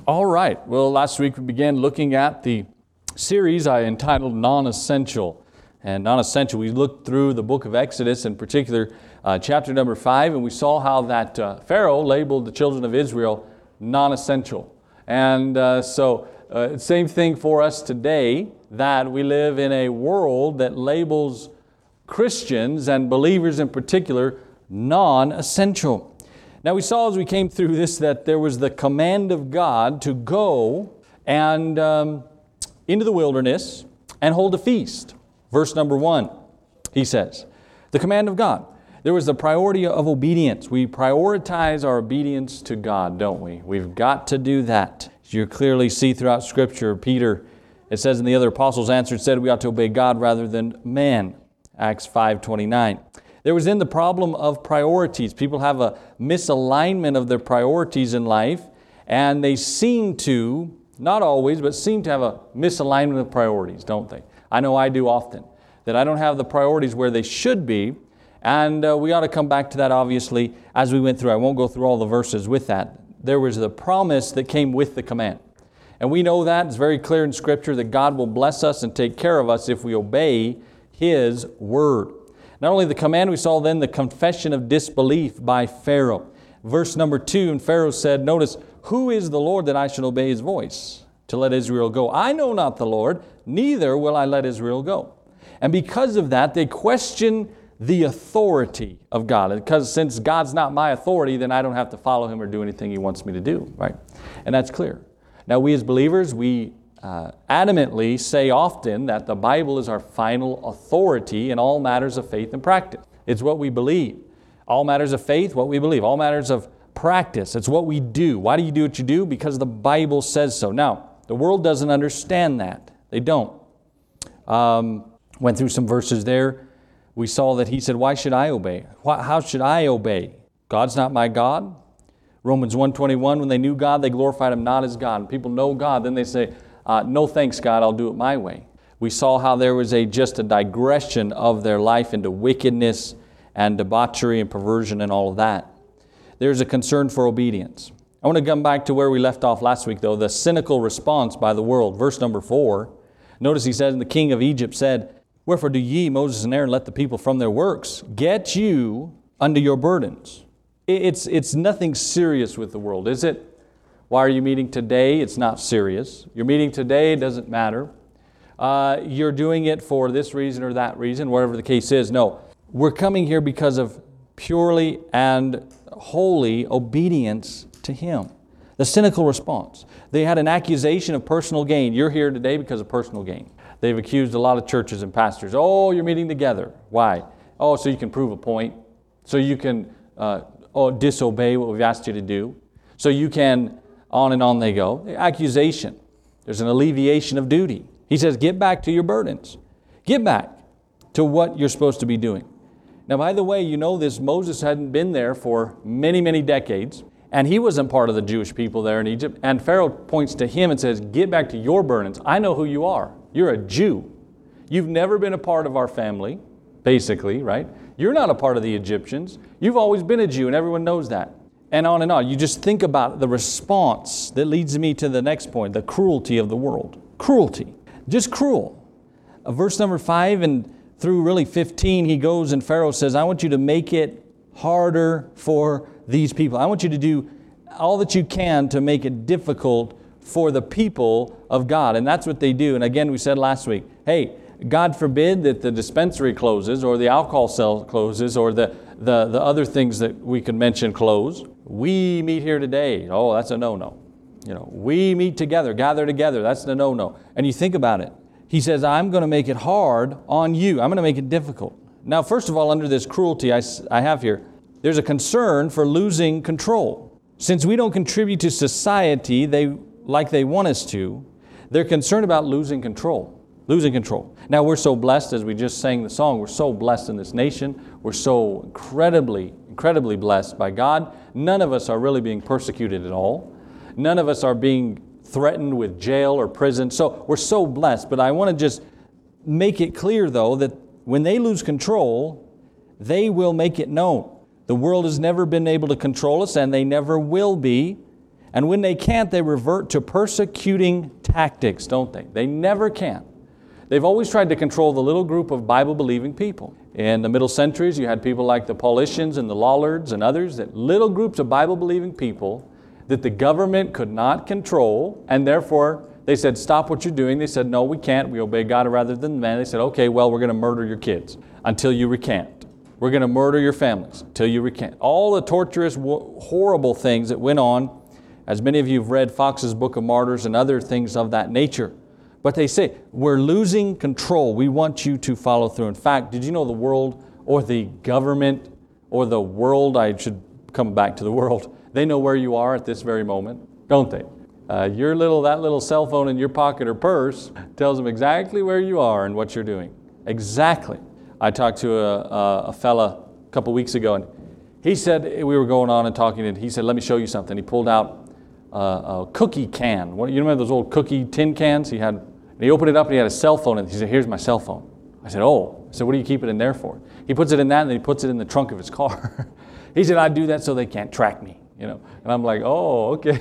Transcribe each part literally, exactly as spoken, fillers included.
All right. Well, last week we began looking at the series I entitled Non-Essential. And non-essential, we looked through the book of Exodus, in particular uh, chapter number five, and we saw how that uh, Pharaoh labeled the children of Israel non-essential. And uh, so, uh, same thing for us today, that we live in a world that labels Christians and believers in particular non-essential. Now we saw as we came through this that there was the command of God to go and um, into the wilderness and hold a feast. Verse number one, he says, the command of God. There was the priority of obedience. We prioritize our obedience to God, don't we? We've got to do that. As you clearly see throughout Scripture, Peter, it says, and the other apostles answered, said, we ought to obey God rather than man. Acts five twenty-nine. There was then the problem of priorities. People have a misalignment of their priorities in life, and they seem to, not always, but seem to have a misalignment of priorities, don't they? I know I do often, that I don't have the priorities where they should be, and uh, we ought to come back to that obviously as we went through. I won't go through all the verses with that. There was the promise that came with the command. And we know that, it's very clear in Scripture that God will bless us and take care of us if we obey His Word. Not only the command, we saw then the confession of disbelief by Pharaoh. Verse number two, and Pharaoh said, notice, who is the Lord that I should obey His voice to let Israel go? I know not the Lord, neither will I let Israel go. And because of that, they question the authority of God. Because since God's not my authority, then I don't have to follow Him or do anything He wants me to do, right? And that's clear. Now we as believers, we uh, adamantly say often that the Bible is our final authority in all matters of faith and practice. It's what we believe. All matters of faith, what we believe. All matters of practice, it's what we do. Why do you do what you do? Because the Bible says so. Now, the world doesn't understand that. They don't. Um, went through some verses there. We saw that he said, why should I obey? How should I obey? God's not my God. Romans one twenty-one, when they knew God, they glorified Him not as God. And people know God, then they say, uh, no thanks God, I'll do it my way. We saw how there was a just a digression of their life into wickedness and debauchery and perversion and all of that. There's a concern for obedience. I want to come back to where we left off last week, though, the cynical response by the world. Verse number four, notice he says, and the king of Egypt said, wherefore do ye, Moses and Aaron, let the people from their works get you unto your burdens. It's, it's nothing serious with the world, is it? Why are you meeting today? It's not serious. You're meeting today, it doesn't matter. Uh, you're doing it for this reason or that reason, whatever the case is. No, we're coming here because of purely and wholly obedience to Him. The cynical response. They had an accusation of personal gain. You're here today because of personal gain. They've accused a lot of churches and pastors. Oh, you're meeting together. Why? Oh, so you can prove a point. So you can uh, oh, disobey what we've asked you to do. So you can, on and on they go. The accusation. There's an alleviation of duty. He says, get back to your burdens. Get back to what you're supposed to be doing. Now, by the way, you know this, Moses hadn't been there for many, many decades, and he wasn't part of the Jewish people there in Egypt, and Pharaoh points to him and says, get back to your burdens. I know who you are. You're a Jew. You've never been a part of our family, basically, right? You're not a part of the Egyptians. You've always been a Jew, and everyone knows that. And on and on. You just think about the response that leads me to the next point, the cruelty of the world. Cruelty. Just cruel. Uh, verse number five and through really fifteen, he goes and Pharaoh says, I want you to make it harder for these people. I want you to do all that you can to make it difficult for the people of God. And that's what they do. And again, we said last week, hey, God forbid that the dispensary closes or the alcohol cell closes or the, the, the other things that we could mention close. We meet here today. Oh, that's a no-no. You know, we meet together, gather together. That's the no-no. And you think about it. He says, I'm going to make it hard on you. I'm going to make it difficult. Now, first of all, under this cruelty I, I have here, there's a concern for losing control. Since we don't contribute to society they like they want us to, they're concerned about losing control. Losing control. Now, we're so blessed, as we just sang the song, we're so blessed in this nation. We're so incredibly, incredibly blessed by God. None of us are really being persecuted at all. None of us are being threatened with jail or prison. So we're so blessed. But I want to just make it clear, though, that when they lose control, they will make it known. The world has never been able to control us, and they never will be. And when they can't, they revert to persecuting tactics, don't they? They never can. They've always tried to control the little group of Bible-believing people. In the middle centuries, you had people like the Paulicians and the Lollards and others, that little groups of Bible-believing people that the government could not control, and therefore they said, stop what you're doing. They said, no, we can't. We obey God rather than man. They said, okay, well, we're going to murder your kids until you recant. We're going to murder your families until you recant. All the torturous, horrible things that went on. As many of you have read Fox's Book of Martyrs and other things of that nature. But they say, we're losing control. We want you to follow through. In fact, did you know the world or the government or the world, I should come back to the world, they know where you are at this very moment, don't they? Uh, your little, that little cell phone in your pocket or purse tells them exactly where you are and what you're doing. Exactly. I talked to a, a, a fella a couple weeks ago, and he said, we were going on and talking, and he said, let me show you something. He pulled out Uh, a cookie can. What, you remember those old cookie tin cans? He had, and he opened it up and he had a cell phone and he said, here's my cell phone. I said, oh. I said, what do you keep it in there for? He puts it in that and then he puts it in the trunk of his car. He said, I do that so they can't track me. You know, and I'm like, oh, okay.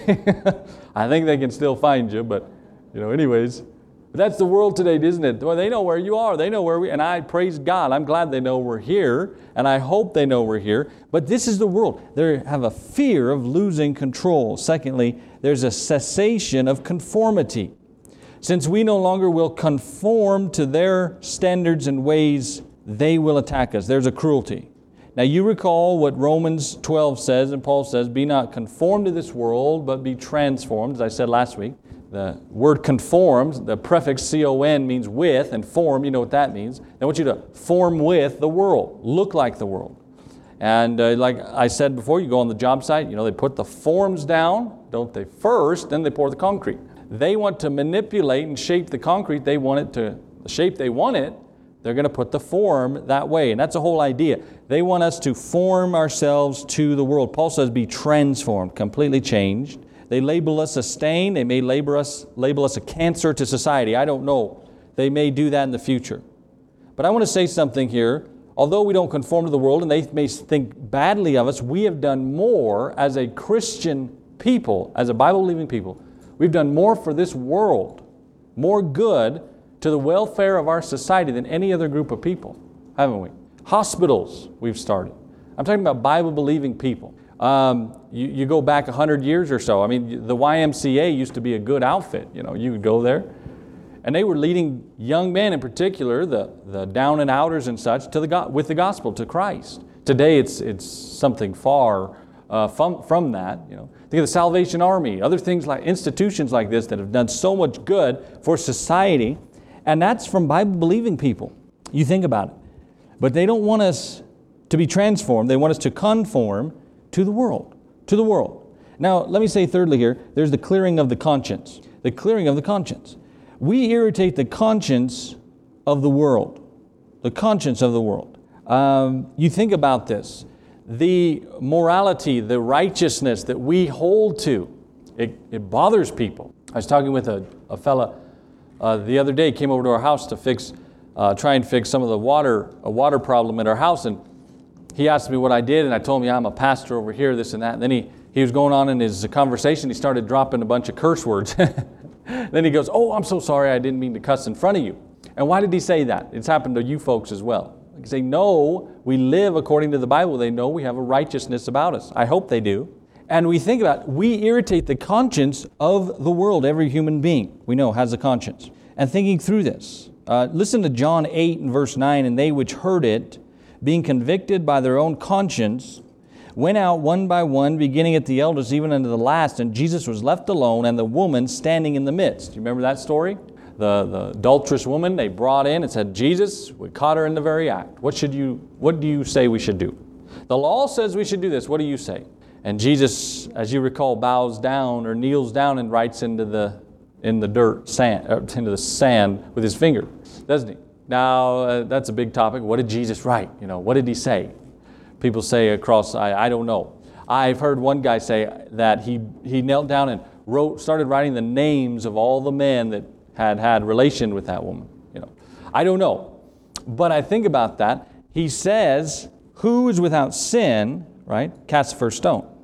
I think they can still find you, but you know, anyways. But that's the world today, isn't it? Well, they know where you are. They know where we, and I praise God. I'm glad they know we're here, and I hope they know we're here. But this is the world. They have a fear of losing control. Secondly, there's a cessation of conformity. Since we no longer will conform to their standards and ways, they will attack us. There's a cruelty. Now you recall what Romans twelve says, and Paul says, be not conformed to this world, but be transformed, as I said last week. The word conformed, the prefix C O N means with, and form, you know what that means. They want you to form with the world, look like the world. And uh, like I said before, you go on the job site, you know, they put the forms down, don't they, first, then they pour the concrete. They want to manipulate and shape the concrete. They want it to, the shape they want it, they're going to put the form that way. And that's the whole idea. They want us to form ourselves to the world. Paul says be transformed, completely changed. They label us a stain. They may label us, label us a cancer to society. I don't know. They may do that in the future. But I want to say something here. Although we don't conform to the world and they may think badly of us, we have done more as a Christian people, as a Bible-believing people. We've done more for this world, more good to the welfare of our society than any other group of people, haven't we? Hospitals we've started. I'm talking about Bible-believing people. Um, you, you go back a hundred years or so. I mean, the Y M C A used to be a good outfit. You know, you could go there. And they were leading young men in particular, the, the down and outers and such, to the with the gospel, to Christ. Today it's it's something far uh, from, from that. You know, think of the Salvation Army, other things like institutions like this that have done so much good for society. And that's from Bible-believing people. You think about it. But they don't want us to be transformed. They want us to conform to the world, to the world. Now, let me say thirdly here, there's the clearing of the conscience. The clearing of the conscience. We irritate the conscience of the world. The conscience of the world. Um, you think about this. The morality, the righteousness that we hold to, it, it bothers people. I was talking with a, a fella uh, the other day, came over to our house to fix, uh, try and fix some of the water, a water problem at our house, and he asked me what I did, and I told him, yeah, I'm a pastor over here, this and that. And then he, he was going on in his conversation, he started dropping a bunch of curse words. Then he goes, oh, I'm so sorry, I didn't mean to cuss in front of you. And why did he say that? It's happened to you folks as well. Because they know we live according to the Bible. They know we have a righteousness about us. I hope they do. And we think about it, we irritate the conscience of the world. Every human being we know has a conscience. And thinking through this, uh, listen to John eight and verse nine, and they which heard it, being convicted by their own conscience, went out one by one, beginning at the eldest, even unto the last, and Jesus was left alone, and the woman standing in the midst. Do you remember that story? The, the adulterous woman they brought in and said, Jesus, we caught her in the very act. What should you, what do you say we should do? The law says we should do this. What do you say? And Jesus, as you recall, bows down or kneels down and writes into the in the dirt, sand, uh, into the sand with his finger, doesn't he? Now, uh, that's a big topic. What did Jesus write? You know, what did he say? People say across, I, I don't know. I've heard one guy say that he, he knelt down and wrote, started writing the names of all the men that had had relation with that woman. You know, I don't know. But I think about that. He says, who is without sin, right, cast the first stone.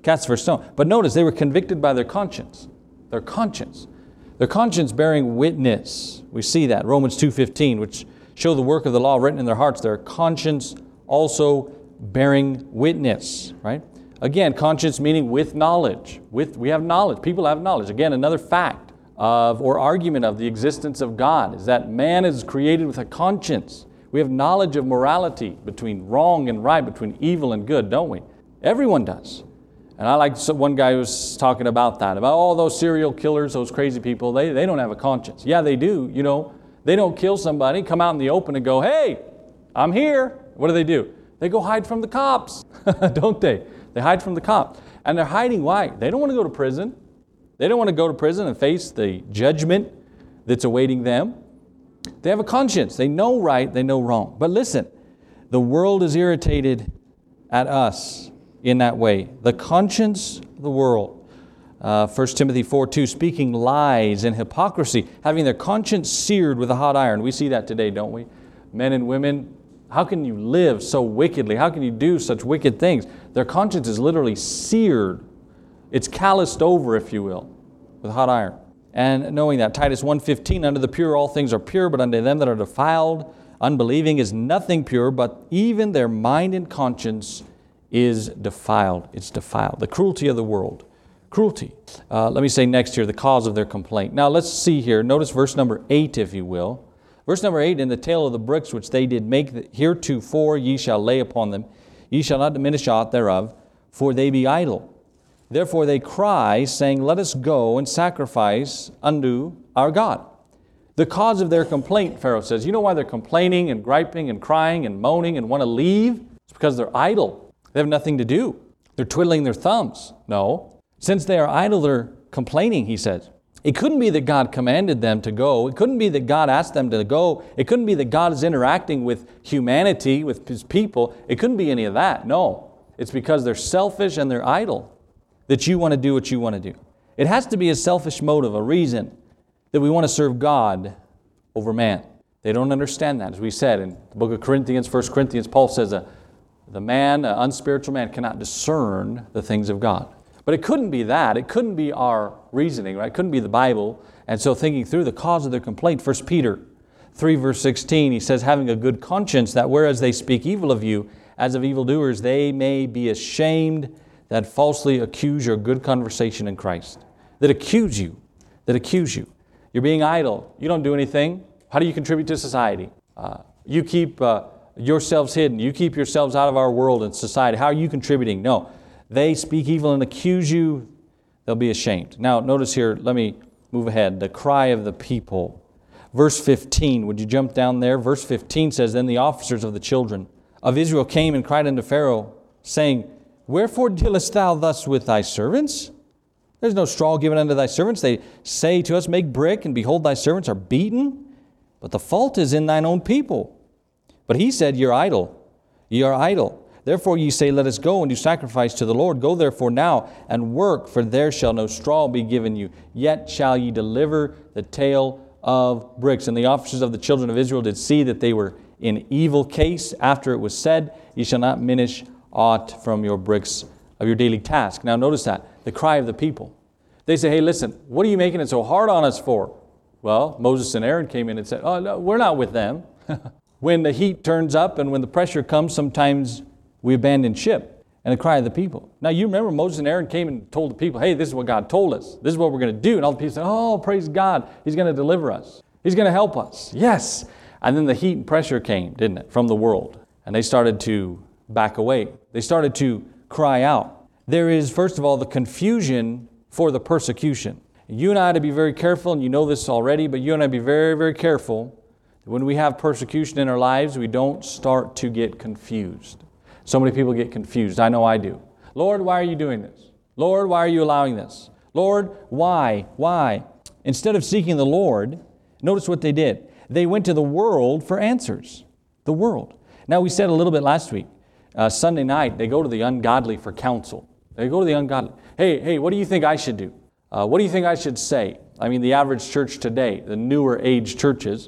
Cast the first stone. But notice, they were convicted by their conscience. Their conscience. Their conscience bearing witness. We see that. Romans two fifteen, which show the work of the law written in their hearts. Their conscience also bearing witness. Right? Again, conscience meaning with knowledge. With we have knowledge. People have knowledge. Again, another fact of or argument of the existence of God is that man is created with a conscience. We have knowledge of morality between wrong and right, between evil and good, don't we? Everyone does. And I like one guy who was talking about that, about all those serial killers, those crazy people, they, they don't have a conscience. Yeah, they do. You know, they don't kill somebody, come out in the open and go, hey, I'm here. What do they do? They go hide from the cops, don't they? They hide from the cops. And they're hiding why? They don't want to go to prison. They don't want to go to prison and face the judgment that's awaiting them. They have a conscience. They know right, they know wrong. But listen, the world is irritated at us in that way. The conscience of the world. Uh, First Timothy four two, speaking lies and hypocrisy, having their conscience seared with a hot iron. We see that today, don't we? Men and women, how can you live so wickedly? How can you do such wicked things? Their conscience is literally seared. It's calloused over, if you will, with hot iron. And knowing that, Titus one fifteen, unto the pure all things are pure, but unto them that are defiled, unbelieving is nothing pure, but even their mind and conscience is defiled. It's defiled. The cruelty of the world. Cruelty. Uh, let me say next here, the cause of their complaint. Now let's see here. Notice verse number eight, if you will. Verse number eight, in the tale of the bricks which they did make heretofore ye shall lay upon them. Ye shall not diminish aught thereof, for they be idle. Therefore they cry, saying, let us go and sacrifice unto our God. The cause of their complaint, Pharaoh says, you know why they're complaining and griping and crying and moaning and want to leave? It's because they're idle. They have nothing to do. They're twiddling their thumbs. No. Since they are idle, they're complaining, he says. It couldn't be that God commanded them to go. It couldn't be that God asked them to go. It couldn't be that God is interacting with humanity, with His people. It couldn't be any of that. No. It's because they're selfish and they're idle that you want to do what you want to do. It has to be a selfish motive, a reason that we want to serve God over man. They don't understand that. As we said in the book of Corinthians, First Corinthians, Paul says a The man, an unspiritual man, cannot discern the things of God. But it couldn't be that. It couldn't be our reasoning, right? It couldn't be the Bible. And so thinking through the cause of their complaint, First Peter three verse sixteen, he says, having a good conscience, that whereas they speak evil of you, as of evildoers, they may be ashamed that falsely accuse your good conversation in Christ. That accuse you. That accuse you. You're being idle. You don't do anything. How do you contribute to society? Uh, you keep... Uh, yourselves hidden. You keep yourselves out of our world and society. How are you contributing? No. They speak evil and accuse you. They'll be ashamed. Now, notice here, let me move ahead. The cry of the people. Verse fifteen, would you jump down there? Verse fifteen says, then the officers of the children of Israel came and cried unto Pharaoh, saying, wherefore dealest thou thus with thy servants? There's no straw given unto thy servants. They say to us, make brick, and behold, thy servants are beaten. But the fault is in thine own people. But he said, ye are idle, ye are idle. Therefore ye say, let us go and do sacrifice to the Lord. Go therefore now and work, for there shall no straw be given you. Yet shall ye deliver the tale of bricks. And the officers of the children of Israel did see that they were in evil case after it was said, ye shall not diminish aught from your bricks of your daily task. Now notice that, the cry of the people. They say, hey, listen, what are you making it so hard on us for? Well, Moses and Aaron came in and said, oh, no, we're not with them. When the heat turns up and when the pressure comes, sometimes we abandon ship. And the cry of the people. Now you remember Moses and Aaron came and told the people, hey, this is what God told us. This is what we're going to do. And all the people said, oh, praise God. He's going to deliver us. He's going to help us. Yes. And then the heat and pressure came, didn't it, from the world. And they started to back away. They started to cry out. There is, first of all, the confusion for the persecution. You and I have to be very careful, and you know this already, but you and I be very, very careful. When we have persecution in our lives, we don't start to get confused. So many people get confused. I know I do. Lord, why are you doing this? Lord, why are you allowing this? Lord, why? Why? Instead of seeking the Lord, notice what they did. They went to the world for answers. The world. Now, we said a little bit last week, uh, Sunday night, they go to the ungodly for counsel. They go to the ungodly. Hey, hey, what do you think I should do? Uh, what do you think I should say? I mean, the average church today, the newer age churches,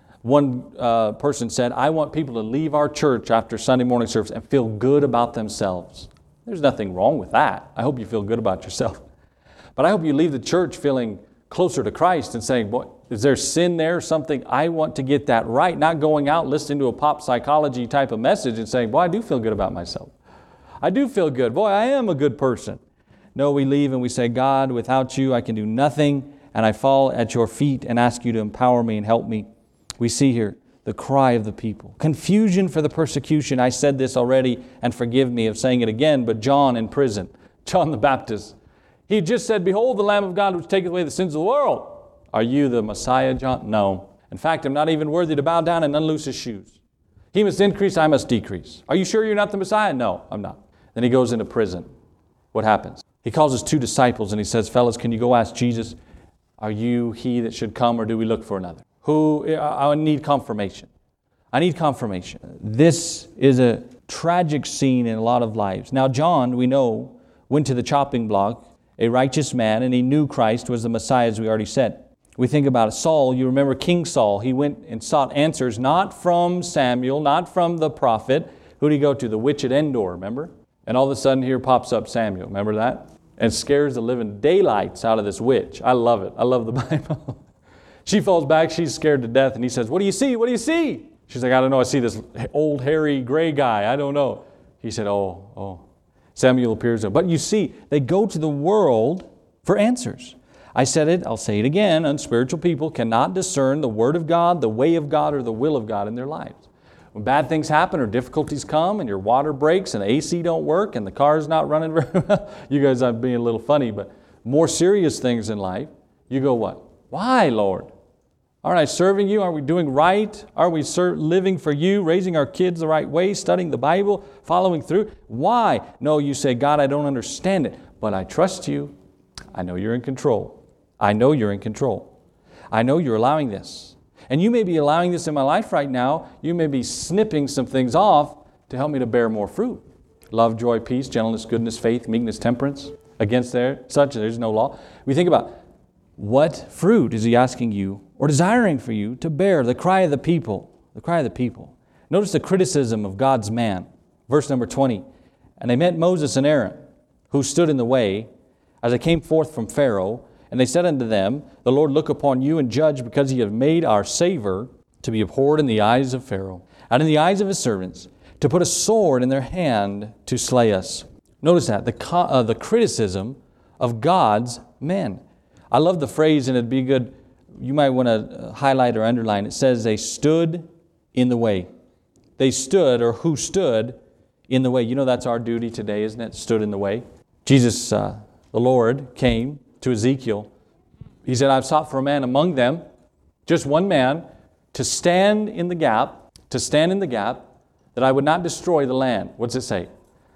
one uh, person said, I want people to leave our church after Sunday morning service and feel good about themselves. There's nothing wrong with that. I hope you feel good about yourself. But I hope you leave the church feeling closer to Christ and saying, boy, is there sin there, something? I want to get that right. Not going out listening to a pop psychology type of message and saying, boy, I do feel good about myself. I do feel good. Boy, I am a good person. No, we leave and we say, God, without you, I can do nothing. And I fall at your feet and ask you to empower me and help me. We see here the cry of the people. Confusion for the persecution. I said this already, and forgive me of saying it again, but John in prison, John the Baptist, he just said, behold the Lamb of God which taketh away the sins of the world. Are you the Messiah, John? No. In fact, I'm not even worthy to bow down and unloose his shoes. He must increase, I must decrease. Are you sure you're not the Messiah? No, I'm not. Then he goes into prison. What happens? He calls his two disciples and he says, fellas, can you go ask Jesus, are you he that should come, or do we look for another? Who, I need confirmation. I need confirmation. This is a tragic scene in a lot of lives. Now, John, we know, went to the chopping block, a righteous man, and he knew Christ was the Messiah, as we already said. We think about it. Saul, you remember King Saul, he went and sought answers not from Samuel, not from the prophet. Who did he go to? The witch at Endor, remember? And all of a sudden here pops up Samuel, remember that? And scares the living daylights out of this witch. I love it. I love the Bible. She falls back, she's scared to death, and he says, what do you see? What do you see? She's like, I don't know, I see this old hairy gray guy, I don't know. He said, oh, oh. Samuel appears. But you see, they go to the world for answers. I said it, I'll say it again, unspiritual people cannot discern the Word of God, the way of God, or the will of God in their lives. When bad things happen or difficulties come and your water breaks and the A C don't work and the car's not running very well, you guys are being a little funny, but more serious things in life, you go what? Why, Lord? Aren't I serving you? Are we doing right? Are we ser- living for you, raising our kids the right way, studying the Bible, following through? Why? No, you say, God, I don't understand it, but I trust you. I know you're in control. I know you're in control. I know you're allowing this. And you may be allowing this in my life right now. You may be snipping some things off to help me to bear more fruit. Love, joy, peace, gentleness, goodness, faith, meekness, temperance. Against there, such there's no law. We think about, what fruit is he asking you or desiring for you to bear? The cry of the people. The cry of the people. Notice the criticism of God's man. Verse number twenty. And they met Moses and Aaron, who stood in the way, as they came forth from Pharaoh. And they said unto them, the Lord look upon you and judge, because ye have made our savor to be abhorred in the eyes of Pharaoh, and in the eyes of his servants, to put a sword in their hand to slay us. Notice that, the, uh, the criticism of God's men. I love the phrase, and it'd be good, you might want to highlight or underline. It says they stood in the way. They stood, or who stood in the way. You know that's our duty today, isn't it? Stood in the way. Jesus, uh, the Lord, came to Ezekiel. He said, I've sought for a man among them, just one man, to stand in the gap, to stand in the gap, that I would not destroy the land. What's it say?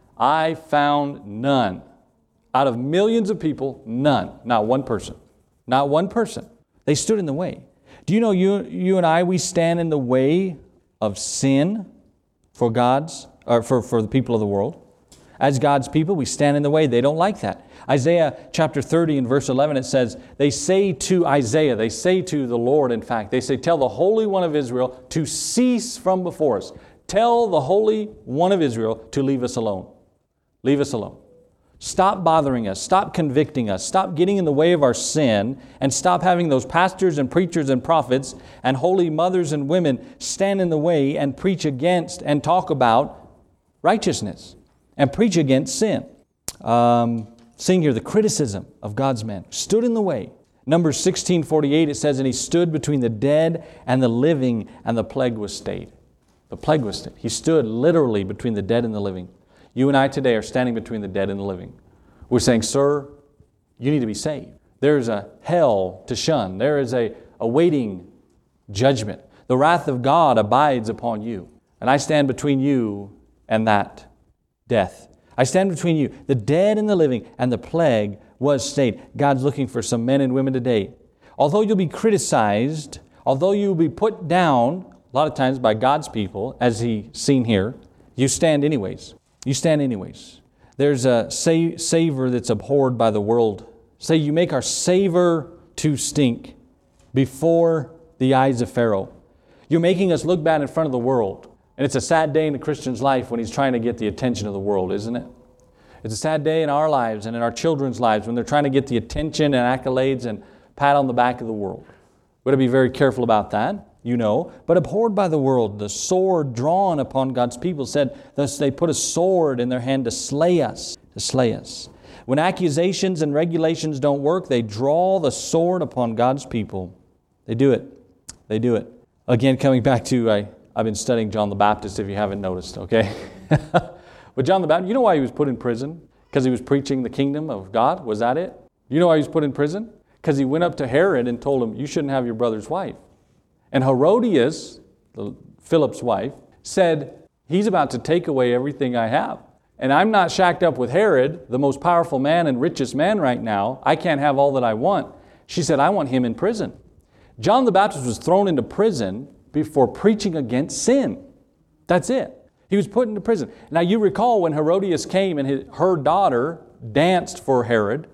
I found none. Out of millions of people, none. Not one person. Not one person. They stood in the way. Do you know you, you and I, we stand in the way of sin for God's, or for, for the people of the world? As God's people, we stand in the way. They don't like that. Isaiah chapter thirty and verse eleven, it says, they say to Isaiah, they say to the Lord, in fact, they say, tell the Holy One of Israel to cease from before us. Tell the Holy One of Israel to leave us alone. Leave us alone. Stop bothering us. Stop convicting us. Stop getting in the way of our sin, and stop having those pastors and preachers and prophets and holy mothers and women stand in the way and preach against and talk about righteousness and preach against sin. Um, seeing here the criticism of God's men. Stood in the way. Numbers sixteen forty-eight, it says, and he stood between the dead and the living, and the plague was stayed. The plague was stayed. He stood literally between the dead and the living. You and I today are standing between the dead and the living. We're saying, sir, you need to be saved. There's a hell to shun. There is a awaiting judgment. The wrath of God abides upon you. And I stand between you and that death. I stand between you, the dead and the living, and the plague was stayed. God's looking for some men and women today. Although you'll be criticized, although you'll be put down, a lot of times by God's people, as He's seen here, you stand anyways. You stand anyways. There's a sa- savor that's abhorred by the world. Say, you make our savor to stink before the eyes of Pharaoh. You're making us look bad in front of the world. And it's a sad day in the Christian's life when he's trying to get the attention of the world, isn't it? It's a sad day in our lives and in our children's lives when they're trying to get the attention and accolades and pat on the back of the world. We've got to be very careful about that, you know. But abhorred by the world, the sword drawn upon God's people said, thus they put a sword in their hand to slay us, to slay us. When accusations and regulations don't work, they draw the sword upon God's people. They do it. They do it. Again, coming back to, I, I've been studying John the Baptist, if you haven't noticed, okay? But John the Baptist, you know why he was put in prison? Because he was preaching the kingdom of God? Was that it? You know why he was put in prison? Because he went up to Herod and told him, you shouldn't have your brother's wife. And Herodias, Philip's wife, said, he's about to take away everything I have. And I'm not shacked up with Herod, the most powerful man and richest man right now. I can't have all that I want. She said, I want him in prison. John the Baptist was thrown into prison for preaching against sin. That's it. He was put into prison. Now you recall when Herodias came and his, her daughter danced for Herod.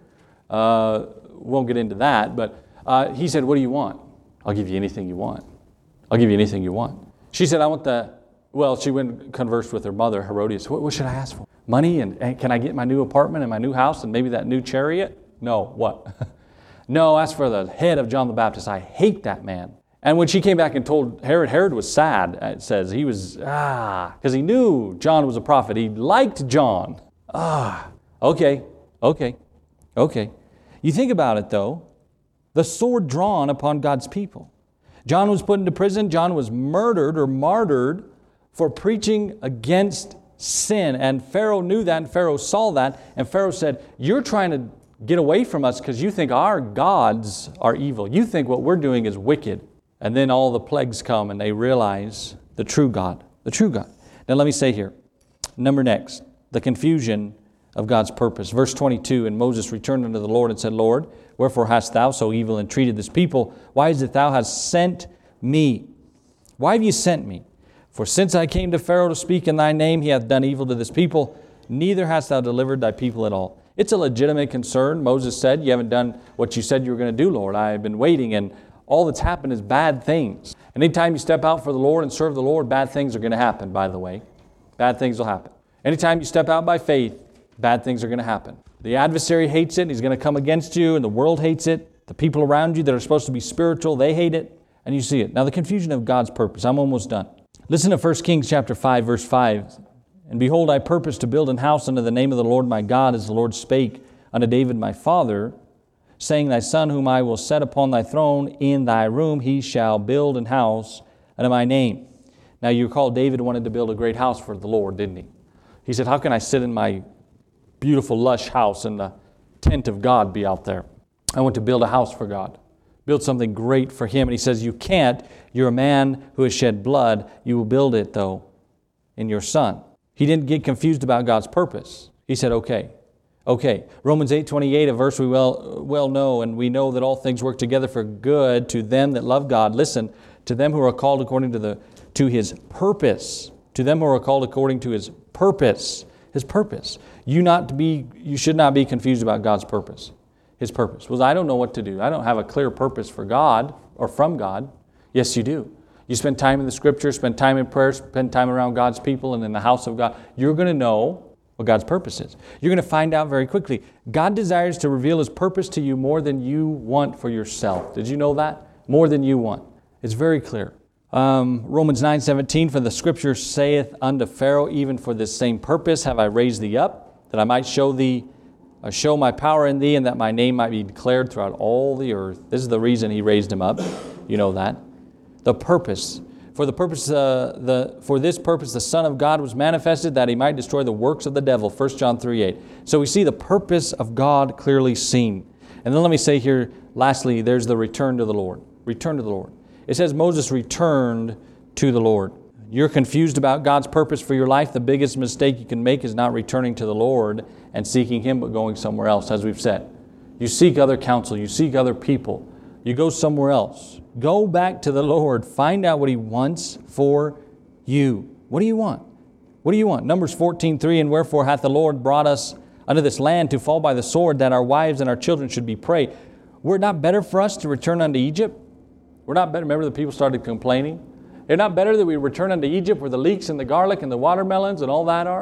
Uh, won't get into that, but uh, he said, what do you want? I'll give you anything you want. I'll give you anything you want. She said, I want the, well, she went and conversed with her mother, Herodias. What, what should I ask for? Money, and, and can I get my new apartment and my new house and maybe that new chariot? No, what? No, ask for the head of John the Baptist. I hate that man. And when she came back and told Herod, Herod was sad, it says. He was, ah, because he knew John was a prophet. He liked John. Ah, okay, okay, okay. You think about it though, the sword drawn upon God's people. John was put into prison. John was murdered or martyred for preaching against sin. And Pharaoh knew that, and Pharaoh saw that, and Pharaoh said, you're trying to get away from us because you think our gods are evil. You think what we're doing is wicked. And then all the plagues come and they realize the true God, the true God. Now let me say here, number next, the confusion of God's purpose. Verse twenty-two, and Moses returned unto the Lord and said, Lord, wherefore hast thou so evil entreated this people? Why is it thou hast sent me? Why have you sent me? For since I came to Pharaoh to speak in thy name, he hath done evil to this people, neither hast thou delivered thy people at all. It's a legitimate concern. Moses said, you haven't done what you said you were going to do, Lord. I have been waiting, and all that's happened is bad things. And anytime you step out for the Lord and serve the Lord, bad things are going to happen, by the way. Bad things will happen. Anytime you step out by faith, bad things are going to happen. The adversary hates it. He's going to come against you, and the world hates it. The people around you that are supposed to be spiritual, they hate it, and you see it. Now, the confusion of God's purpose. I'm almost done. Listen to First Kings chapter five, verse five. And behold, I purpose to build an house unto the name of the Lord my God, as the Lord spake unto David my father, saying, thy son whom I will set upon thy throne in thy room, he shall build an house unto my name. Now you recall David wanted to build a great house for the Lord, didn't he? He said, how can I sit in my beautiful lush house and the tent of God be out there? I want to build a house for God. Build something great for Him. And he says, you can't. You're a man who has shed blood. You will build it, though, in your son. He didn't get confused about God's purpose. He said, okay, okay. Romans eight twenty-eight, a verse we well, well know, and we know that all things work together for good to them that love God. Listen, to them who are called according to the to His purpose. To them who are called according to His purpose. His purpose. You not to be. You should not be confused about God's purpose. His purpose. Well, I don't know what to do. I don't have a clear purpose for God or from God. Yes, you do. You spend time in the Scripture, spend time in prayer, spend time around God's people and in the house of God. You're going to know what God's purpose is. You're going to find out very quickly. God desires to reveal His purpose to you more than you want for yourself. Did you know that? More than you want. It's very clear. Um, Romans nine seventeen, for the Scripture saith unto Pharaoh, even for this same purpose have I raised thee up, that I might show thee, uh, show my power in thee, and that my name might be declared throughout all the earth. This is the reason He raised him up. You know that. The purpose. For the purpose, uh, the for this purpose the Son of God was manifested, that He might destroy the works of the devil. First John three eight. So we see the purpose of God clearly seen. And then let me say here, lastly, there's the return to the Lord. Return to the Lord. It says Moses returned to the Lord. You're confused about God's purpose for your life. The biggest mistake you can make is not returning to the Lord and seeking Him, but going somewhere else, as we've said. You seek other counsel. You seek other people. You go somewhere else. Go back to the Lord. Find out what He wants for you. What do you want? What do you want? Numbers fourteen three, and wherefore hath the Lord brought us unto this land to fall by the sword, that our wives and our children should be prey. Were it not better for us to return unto Egypt? We're not better. Remember the people started complaining? It's not better that we return unto Egypt where the leeks and the garlic and the watermelons and all that are?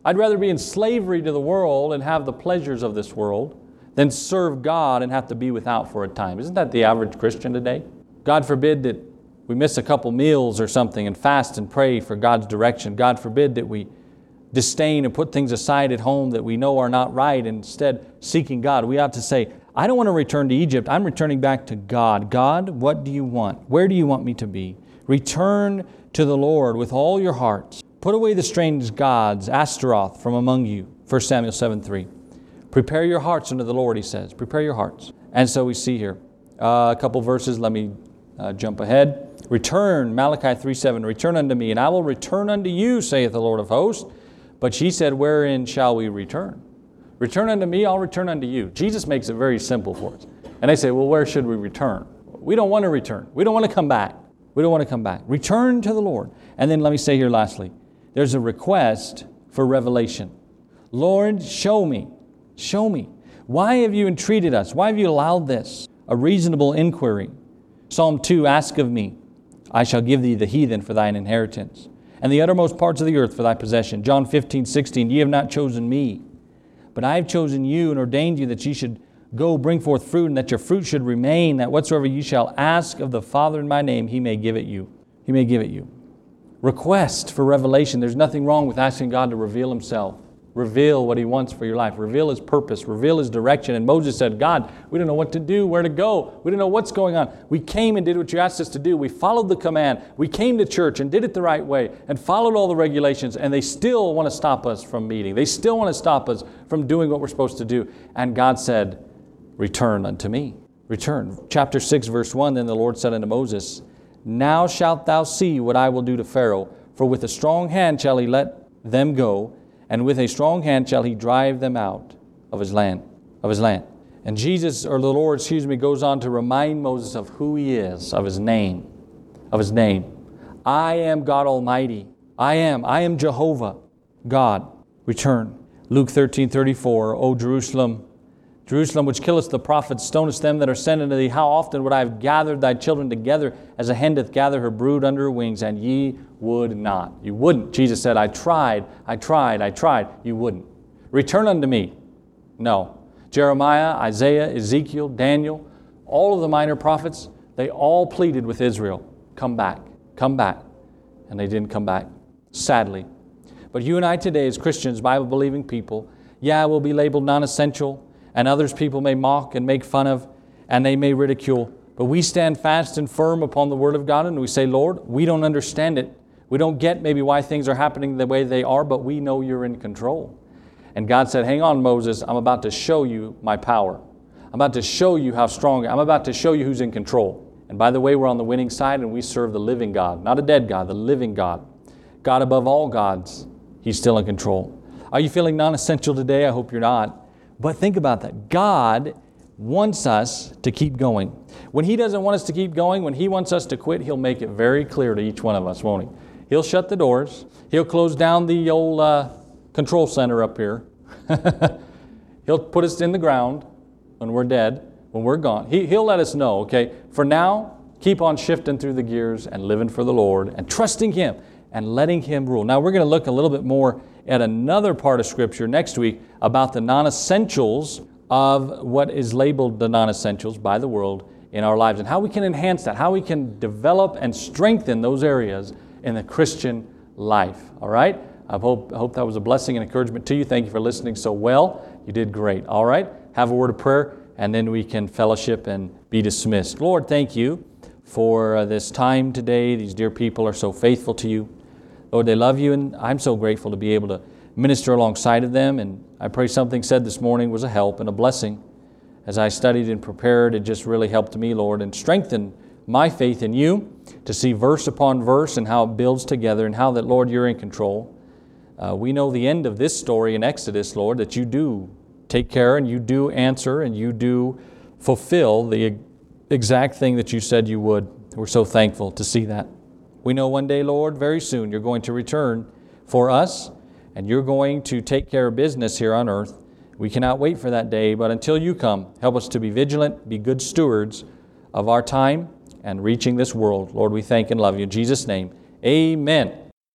I'd rather be in slavery to the world and have the pleasures of this world than serve God and have to be without for a time. Isn't that the average Christian today? God forbid that we miss a couple meals or something and fast and pray for God's direction. God forbid that we disdain and put things aside at home that we know are not right, and instead seeking God. We ought to say, I don't want to return to Egypt. I'm returning back to God. God, what do you want? Where do you want me to be? Return to the Lord with all your hearts. Put away the strange gods, Astaroth, from among you. First Samuel seven three. Prepare your hearts unto the Lord, he says. Prepare your hearts. And so we see here uh, a couple verses. Let me uh, jump ahead. Return, Malachi three seven. Return unto me, and I will return unto you, saith the Lord of hosts. But she said, wherein shall we return? Return unto me, I'll return unto you. Jesus makes it very simple for us. And they say, well, where should we return? We don't want to return. We don't want to come back. We don't want to come back. Return to the Lord. And then let me say here lastly, there's a request for revelation. Lord, show me. Show me. Why have you entreated us? Why have you allowed this? A reasonable inquiry. Psalm two, ask of me. I shall give thee the heathen for thine inheritance, and the uttermost parts of the earth for thy possession. John fifteen sixteen, ye have not chosen me, but I have chosen you and ordained you that ye should go bring forth fruit, and that your fruit should remain, that whatsoever ye shall ask of the Father in my name, he may give it you. He may give it you. Request for revelation. There's nothing wrong with asking God to reveal himself. Reveal what he wants for your life. Reveal his purpose. Reveal his direction. And Moses said, God, we don't know what to do, where to go. We don't know what's going on. We came and did what you asked us to do. We followed the command. We came to church and did it the right way and followed all the regulations, and they still want to stop us from meeting. They still want to stop us from doing what we're supposed to do. And God said, return unto me. Return. Chapter six, verse one, then the Lord said unto Moses, now shalt thou see what I will do to Pharaoh, for with a strong hand shall he let them go, and with a strong hand shall he drive them out of his land, of his land. And Jesus, or the Lord, excuse me, goes on to remind Moses of who he is, of his name, of his name. I am God Almighty. I am. I am Jehovah, God. Return. Luke thirteen thirty-four, O Jerusalem, Jerusalem, which killest the prophets, stonest them that are sent unto thee, how often would I have gathered thy children together as a hen doth gather her brood under her wings, and ye would not. You wouldn't. Jesus said, I tried, I tried, I tried. You wouldn't. Return unto me. No. Jeremiah, Isaiah, Ezekiel, Daniel, all of the minor prophets, they all pleaded with Israel, come back, come back. And they didn't come back, sadly. But you and I today as Christians, Bible-believing people, yeah, we'll be labeled non-essential, and others people may mock and make fun of, and they may ridicule. But we stand fast and firm upon the Word of God, and we say, Lord, we don't understand it. We don't get maybe why things are happening the way they are, but we know you're in control. And God said, hang on, Moses, I'm about to show you my power. I'm about to show you how strong, I'm about to show you who's in control. And by the way, we're on the winning side, and we serve the living God, not a dead God, the living God. God above all gods, he's still in control. Are you feeling non-essential today? I hope you're not. But think about that. God wants us to keep going. When he doesn't want us to keep going, when he wants us to quit, he'll make it very clear to each one of us, won't he? He'll shut the doors. He'll close down the old uh, control center up here. He'll put us in the ground when we're dead, when we're gone. He, he'll let us know, okay, for now, keep on shifting through the gears and living for the Lord and trusting him and letting him rule. Now, we're going to look a little bit more at another part of Scripture next week about the non-essentials of what is labeled the non-essentials by the world in our lives, and how we can enhance that, how we can develop and strengthen those areas in the Christian life. All right? I hope, I hope that was a blessing and encouragement to you. Thank you for listening so well. You did great. All right? Have a word of prayer, and then we can fellowship and be dismissed. Lord, thank you for uh, this time today. These dear people are so faithful to you. Lord, they love you, and I'm so grateful to be able to minister alongside of them. And I pray something said this morning was a help and a blessing. As I studied and prepared, it just really helped me, Lord, and strengthened my faith in you to see verse upon verse and how it builds together and how that, Lord, you're in control. Uh, we know the end of this story in Exodus, Lord, that you do take care and you do answer and you do fulfill the exact thing that you said you would. We're so thankful to see that. We know one day, Lord, very soon you're going to return for us, and you're going to take care of business here on earth. We cannot wait for that day, but until you come, help us to be vigilant, be good stewards of our time and reaching this world. Lord, we thank and love you. In Jesus' name, amen.